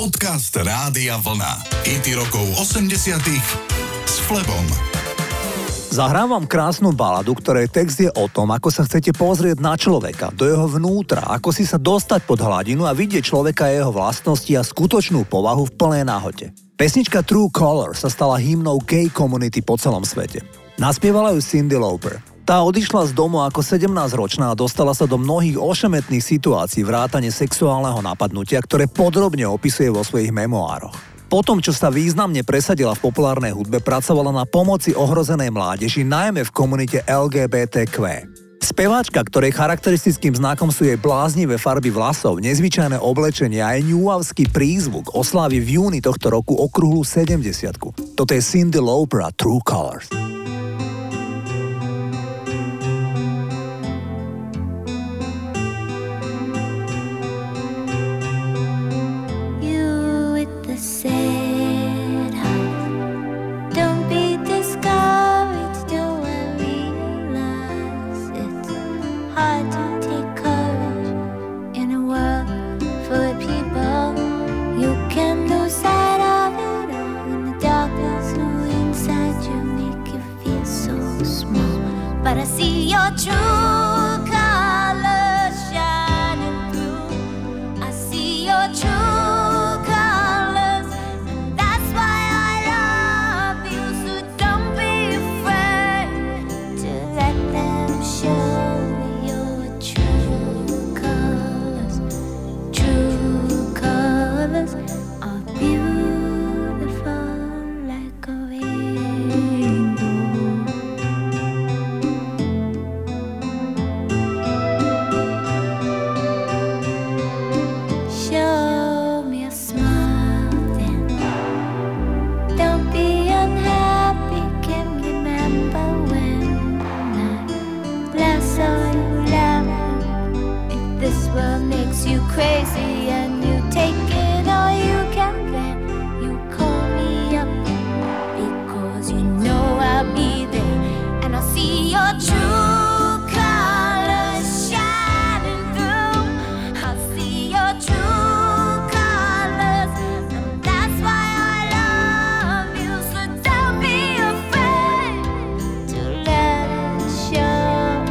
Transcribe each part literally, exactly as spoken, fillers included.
Podcast Rádia Vlna. Hity rokov osemdesiatych s Flebom. Zahrám vám krásnu baladu, ktorej text je o tom, ako sa chcete pozrieť na človeka, do jeho vnútra, ako si sa dostať pod hladinu a vidieť človeka a jeho vlastnosti a skutočnú povahu v plnej náhote. Pesnička True Colors sa stala hymnou gay komunity po celom svete. Naspievala ju Cyndi Lauper. Tá odišla z domu ako sedemnásťročná a dostala sa do mnohých ošemetných situácií vrátane sexuálneho napadnutia, ktoré podrobne opisuje vo svojich memoároch. Potom, čo sa významne presadila v populárnej hudbe, pracovala na pomoci ohrozenej mládeži, najmä v komunite el gé bé té kvé. Speváčka, ktorej charakteristickým znakom sú jej bláznivé farby vlasov, nezvyčajné oblečenie a aj ňúavský prízvuk, oslávi v júni tohto roku okrúhlu sedemdesiatku. Toto je Cyndi Lauper a True Colors. But I see your true colors shining through. I see your true colors, and that's why I love you. So don't be afraid to let them show your true colors. True colors are beautiful like a rainbow. You crazy and you take it all you can, then you call me up because you know I'll be there and I'll see your true colors shining through. I'll see your true colors, and that's why I love you. So don't be afraid to let it show.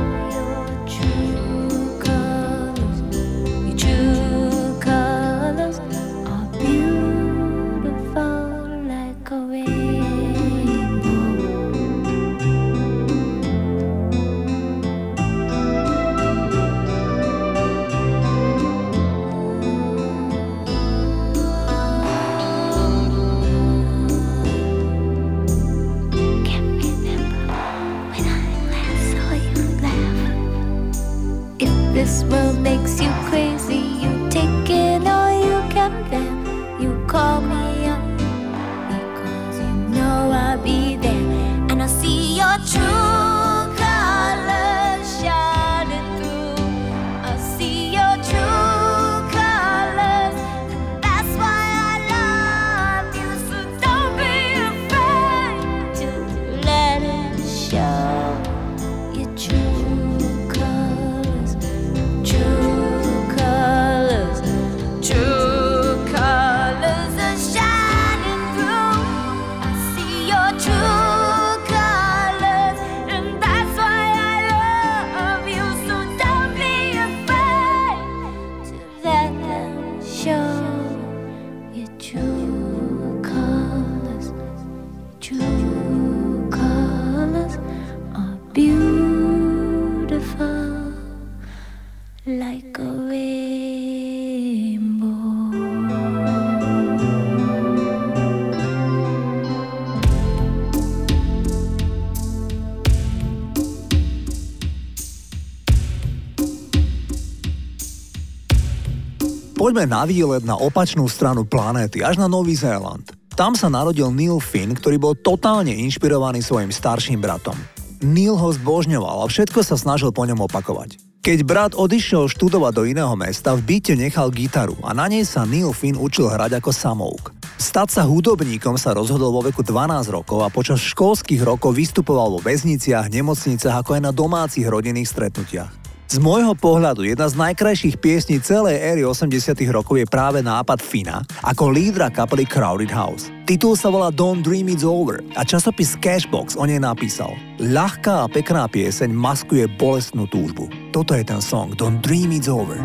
This world makes you crazy, you take it all you can, then you call me up because you know I'll be there and I'll see your true colors shining through. I'll see your true colors, and that's why I love you. So don't be afraid to let it show your true. Like a rainbow. Poďme na výlet na opačnú stranu planéty, až na Nový Zéland. Tam sa narodil Neil Finn, ktorý bol totálne inšpirovaný svojim starším bratom. Neil ho zbožňoval a všetko sa snažil po ňom opakovať. Keď brat odišiel študovať do iného mesta, v byte nechal gitaru a na nej sa Neil Finn učil hrať ako samouk. Stať sa hudobníkom sa rozhodol vo veku dvanásť rokov a počas školských rokov vystupoval vo väzniciach, nemocniciach ako aj na domácich rodinných stretnutiach. Z môjho pohľadu jedna z najkrajších piesní celej éry osemdesiatych rokov je práve nápad Fina ako lídra kapely Crowded House. Titul sa volá Don't Dream It's Over a časopis Cashbox o nej napísal: ľahká a pekná pieseň maskuje bolestnú túžbu. Toto je ten song Don't Dream It's Over.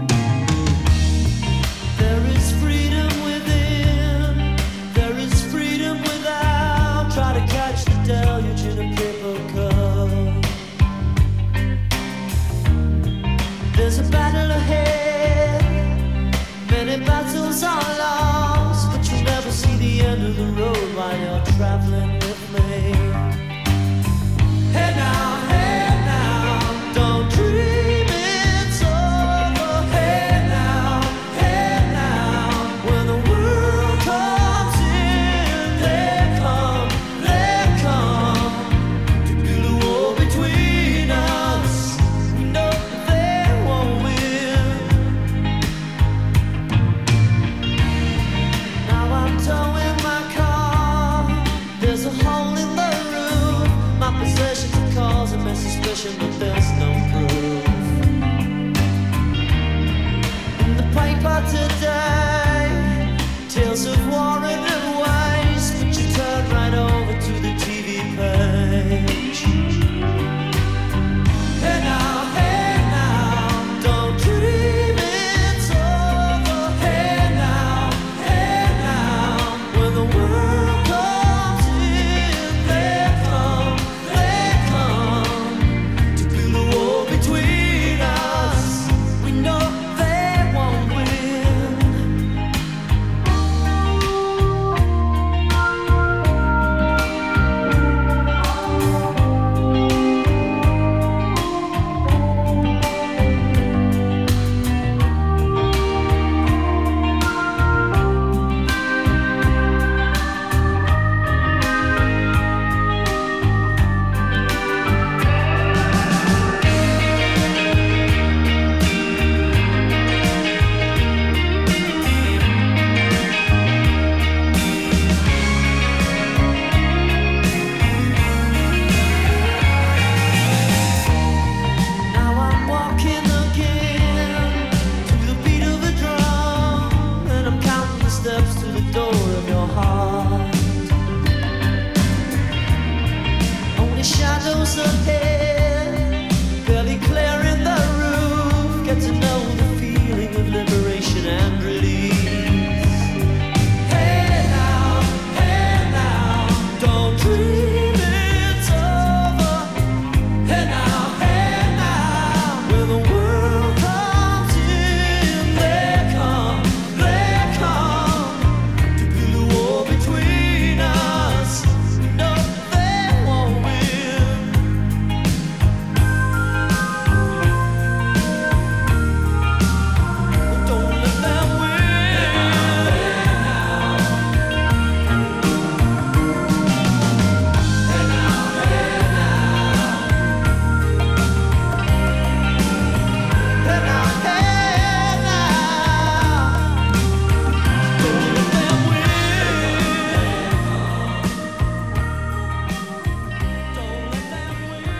There's a battle ahead, many battles are lost, but you'll never see the end of the road while you're traveling with me. Hey now, hey now, don't dream it's over. Hey now, hey now, when the world comes in, they come, they come to build a wall between us. We know towing my car, there's a hole in the roof. My possessions are causing me suspicion, but there's no proof. In the paper today, tales of war and waste, but you turn right over to the T V page. Hey now, hey now, don't dream it's over. Hey now, hey now, when the world comes in, they come, they come to build a wall between us. We know they won't win. Now I'm walking again to the beat of a drum, and I'm counting the steps to the door of your heart. Only shadows ahead, barely clearing the roof. Get to know the feeling of liberation and release. Hey now, hey now, don't dream it's over. Hey now, hey now, when the world comes in, they come, they come to build a wall between us. No, they won't win. Don't let them win. Hey now, hey now, hey now, hey now, don't let them win. Don't let them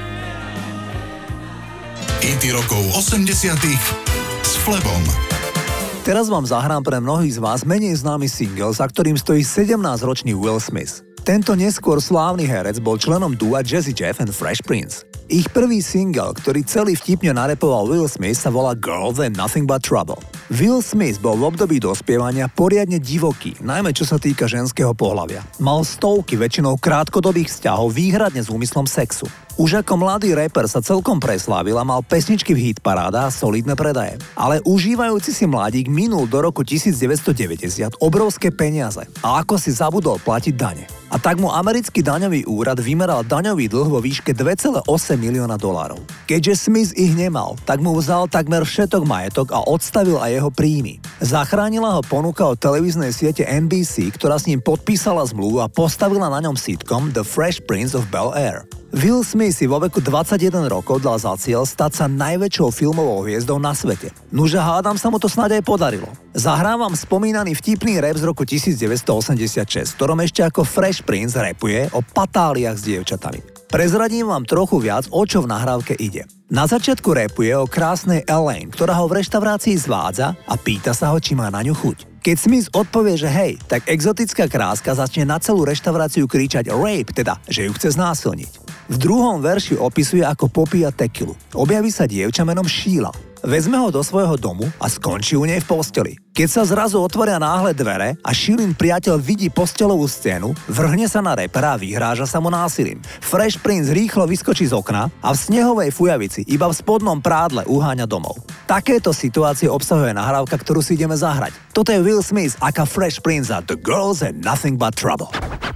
win. Hity rokov osemdesiatych s Flebom. Teraz vám zahrám pre mnohých z vás menej známy single, za ktorým stojí sedemnásťročný Will Smith. Tento neskôr slávny herec bol členom dua Jazzy Jeff and Fresh Prince. Ich prvý single, ktorý celý vtipne narepoval Will Smith, sa volá Girl Then Nothing But Trouble. Will Smith bol v období dospievania poriadne divoký, najmä čo sa týka ženského pohlavia. Mal stovky väčšinou krátkodobých vzťahov výhradne s úmyslom sexu. Už ako mladý rapper sa celkom preslávil a mal pesničky v hitparádach a solidné predaje. Ale užívajúci si mladík minul do roku devätnásťstodeväťdesiat obrovské peniaze a ako si zabudol platiť dane. A tak mu americký daňový úrad vymeral daňový dlh vo výške dva celé osem milióna dolárov. Keďže Smith ich nemal, tak mu vzal takmer všetok majetok a odstavil aj jeho príjmy. Zachránila ho ponuka od televíznej siete en bí sí, ktorá s ním podpísala zmluvu a postavila na ňom sitcom The Fresh Prince of Bel-Air. Will Smith si vo veku dvadsaťjeden rokov dal za cieľ stať sa najväčšou filmovou hviezdou na svete. Nuže hádam sa mu to snáď aj podarilo. Zahrávam spomínaný vtipný rap z roku devätnásťstoosemdesiatšesť, v ktorom ešte ako Fresh Prince rapuje o patáliach s dievčatami. Prezradím vám trochu viac, o čo v nahrávke ide. Na začiatku rapuje o krásnej Elaine, ktorá ho v reštaurácii zvádza a pýta sa ho, či má na ňu chuť. Keď Smith odpovie, že hej, tak exotická kráska začne na celú reštauráciu kričať rape, teda, že ju chce znásilniť. V druhom verši opisuje, ako popíja tekilu. Objaví sa dievča menom Sheila. Vezme ho do svojho domu a skončí u nej v posteli. Keď sa zrazu otvoria náhle dvere a Sheilin priateľ vidí postelovú scénu, vrhne sa na rapera a vyhráža sa mu násilím. Fresh Prince rýchlo vyskočí z okna a v snehovej fujavici iba v spodnom prádle uháňa domov. Takéto situácie obsahuje nahrávka, ktorú si ideme zahrať. Toto je Will Smith aka Fresh Prince a The Girls and Nothing But Trouble.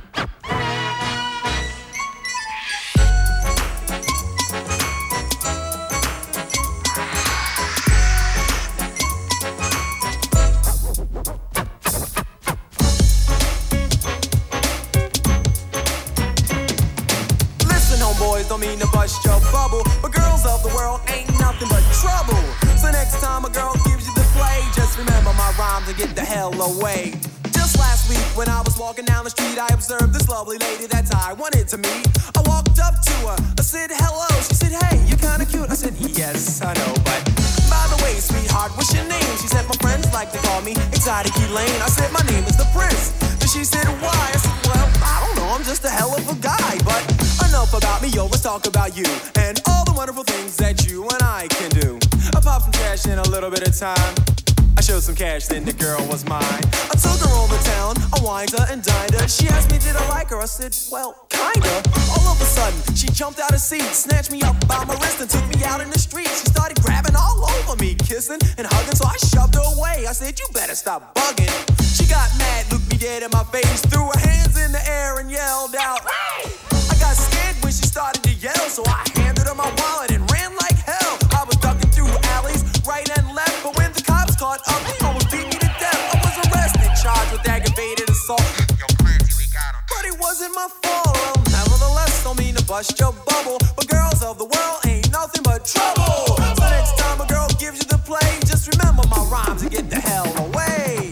Don't mean to bust your bubble, but girls of the world ain't nothing but trouble. So next time a girl gives you the play, just remember my rhymes and get the hell away. Just last week when I was walking down the street, I observed this lovely lady that I wanted to meet. I walked up to her, I said hello, she said hey, you're kinda cute. I said yes, I know, but by the way, sweetheart, what's your name? She said my friends like to call me Exotic Elaine. I said my name is the Prince. Then she said why? I said well, I don't know, I'm just a hell of a guy, but enough about me, yo, let's talk about you and all the wonderful things that you and I can do. I popped some cash in a little bit of time. I showed some cash, then the girl was mine. I took her over town, I wined her and dined her. She asked me, did I like her? I said, well, kinda. All of a sudden, she jumped out of seat, snatched me up by my wrist and took me out in the street. She started grabbing all over me, kissing and hugging, so I shoved her away. I said, you better stop bugging. She got mad, looked me dead in my face, threw her hands in the air and yelled out, hey! I got scared when she started to yell, so I handed her my wallet and ran like hell. I was ducking through alleys, right and left, but when the cops caught up, they almost beat me to death. I was arrested, charged with aggravated assault. Yo, Clancy, we got him. But it wasn't my fault. Well, nevertheless, don't mean to bust your bubble, but girls of the world ain't nothing but trouble. So next time a girl gives you the play, just remember my rhymes and get the hell away.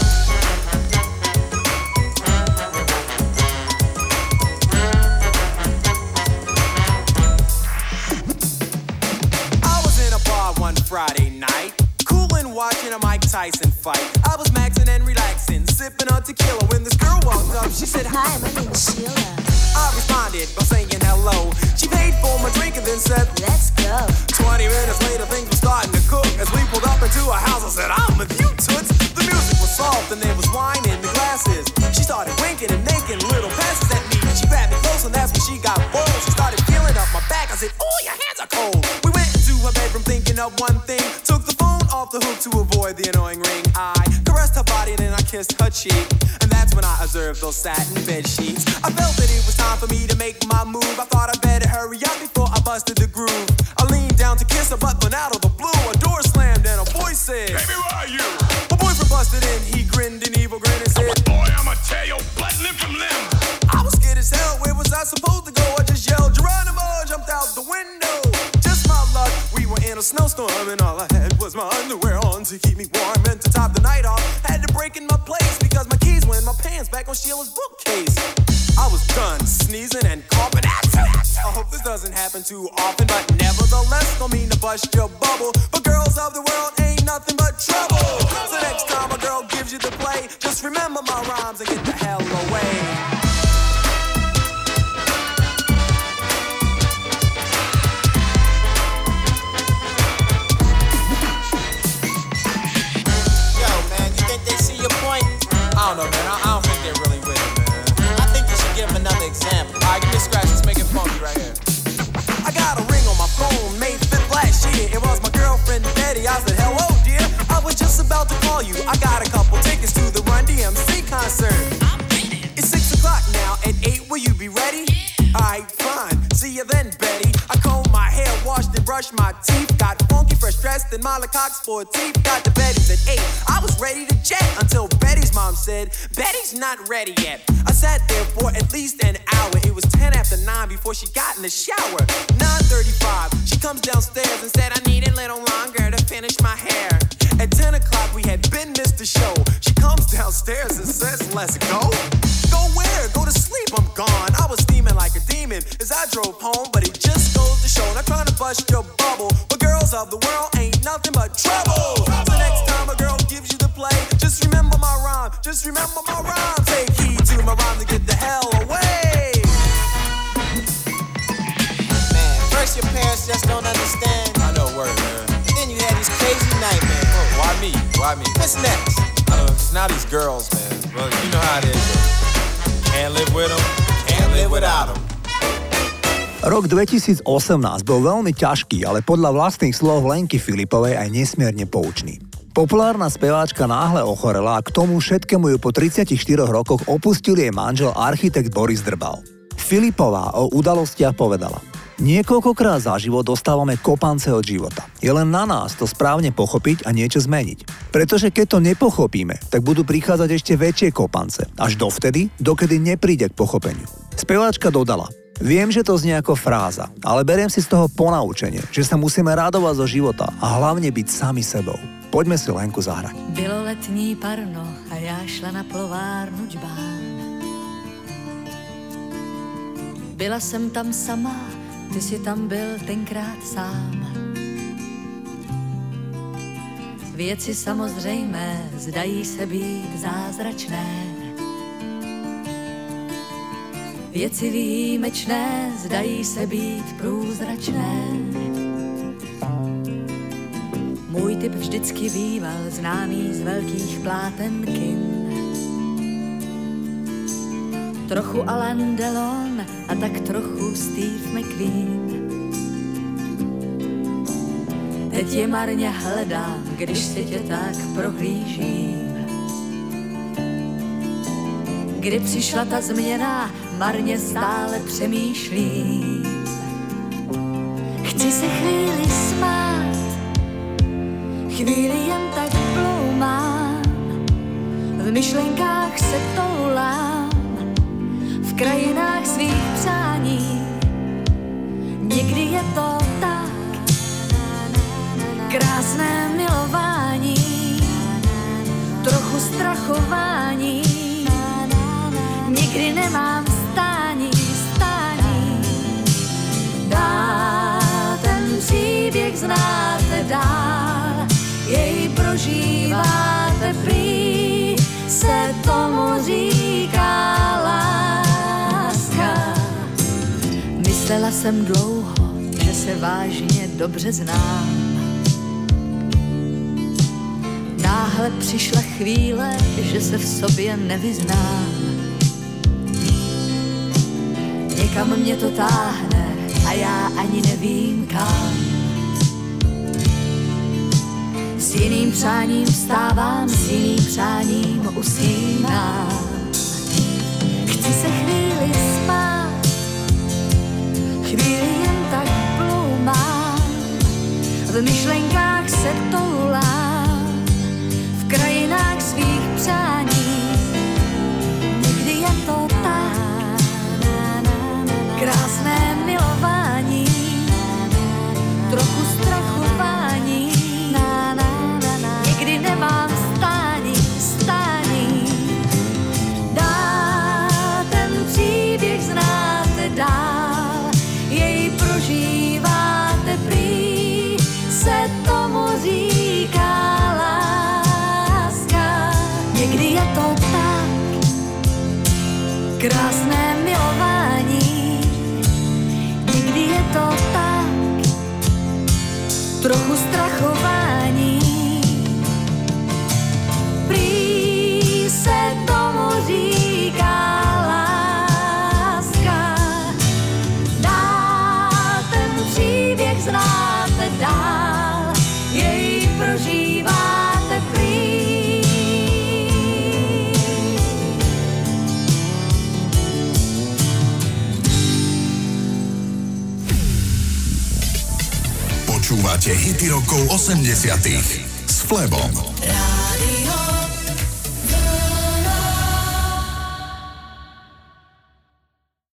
One Friday night, coolin' watching a Mike Tyson fight. I was maxing and relaxing, sipping on tequila when this girl walked up. She said, hi, my name is Sheila. I responded by saying hello. She paid for my drink and then said, let's go. Twenty minutes later, things were starting to cook. As we pulled up into a house, I said, I'm with you, toots. The music was soft and there was wine in the glasses. She started winking and making little passes at me. She grabbed me close and that's when she got bold. She started feeling up my back. I said, oh, your hands are cold. We went into her bedroom thinking of one thing. Took the phone off the hook to avoid the annoying ring. I caressed her body and then I kissed her cheek. And that's when I observed those satin bed sheets. I felt that it was time for me to make my move. I thought I better hurry up before I busted the groove. I leaned down to kiss her, but then out of the blue, a door slammed and a voice said, baby, where are you? My boyfriend busted in, he grinned an evil grin and said, boy, I'ma tear your butt limb from limb. I was scared as hell, where was I supposed to go? I just yelled, Geronimo, jumped out the window. Just my luck, we were in a snowstorm and all I had was my underwear on to keep me warm. And to top the night off, had to break in my place because my keys were in my pants back on Sheila's bookcase. I was done sneezing and coughing. I hope this doesn't happen too often, but nevertheless, don't mean to bust your bubble. But girls of the world ain't nothing but trouble. So next time a girl gives you the play, just remember my rhymes and get the hell away. I don't know, man. I, I don't think they're really with it, man. I think you should give them another example. All right, give me a scratch. Let's make it funky right here. I got a ring on my phone, May fifth last year. It was my girlfriend, Betty. I said, hello, dear. I was just about to call you. I got a couple tickets to the Run D M C concert. I'm ready. It's six o'clock now. At eight, will you be ready? Yeah. All right, fine. See you then, Betty. I combed my hair, washed and brushed my teeth. Got funky, fresh dressed in Molly Cox for teeth. Got to Betty's at eight. I was ready to jet until Betty's mom said, Betty's not ready yet. I sat there for at least an hour. It was ten after nine before she got in the shower. nine thirty-five, she comes downstairs and said, I need a little longer to finish my hair. At ten o'clock, we had been missed the show. She comes downstairs and says, let's go. Go where? Go to sleep, I'm gone. I was steaming like a demon. screaming as I drove home, but it just goes to show, not trying to bust your bubble, but girls of the world ain't nothing but trouble. So next time a girl gives you the play, just remember my rhyme, just remember my rhyme. Take heed to my rhyme to get the hell away. Man, first your parents just don't understand. I know, word, man. Then you have these crazy nightmares. Oh, why me? Why me? What's next? I don't know, it's now these girls, man. Well, you know how it is. Can't live with them, can't live without them. Rok dvetisícosemnásť bol veľmi ťažký, ale podľa vlastných slov Lenky Filipovej aj nesmierne poučný. Populárna speváčka náhle ochorela a k tomu všetkému ju po tridsiatich štyroch rokoch opustil jej manžel architekt Boris Drbal. Filipová o udalostiach povedala: Niekoľkokrát za život dostávame kopance od života. Je len na nás to správne pochopiť a niečo zmeniť. Pretože keď to nepochopíme, tak budú prichádzať ešte väčšie kopance. Až dovtedy, dokedy nepríde k pochopeniu. Speváčka dodala: Viem, že to znie ako fráza, ale beriem si z toho ponaučenie, že sa musíme radovať zo života a hlavne byť sami sebou. Poďme si Lenku zahrať. Bylo letní parno a já šla na plovárnu džbán. Byla jsem tam sama, ty si tam byl tenkrát sám. Věci samozřejmé zdají se být zázračné. Věci výjimečné zdají se být průzračné. Můj typ vždycky býval známý z velkých pláten kin. Trochu Alain Delon a tak trochu Steve McQueen. Teď je marně hledám, když si tě tak prohlížím. Kdy přišla ta změna, marně stále přemýšlím. Chci se chvíli smát, chvíli jen tak ploumám, v myšlenkách se toulám, v krajinách svých přání. Někdy je to tak, krásné milování, trochu strachování. Nikdy nemám stání, stání. Dál ten příběh znáte dál, jej prožíváte prý, se tomu říká láska. Myslela jsem dlouho, že se vážně dobře znám. Náhle přišla chvíle, že se v sobě nevyznám. Někam mě to táhne a já ani nevím kam. S jiným přáním vstávám, s jiným přáním usínám. Chci se chvíli spát, chvíli jen tak ploumám, v myšlenkách se toulám, v krajinách svých přání. Někdy je to tak, krásné milování, trochu strachování. Někdy nemám stání, stání. Dál ten příběh znáte dál, jej prožíváte prý, se tomu říká láska. Někdy je to tak, krásné milování. Někdy je to tak, trochu strachování. Prý se tomu říká láska. Dál ten příběh znáte dál, jej prožíváte prý. Počúvate hity rokov osemdesiatych s Flebom.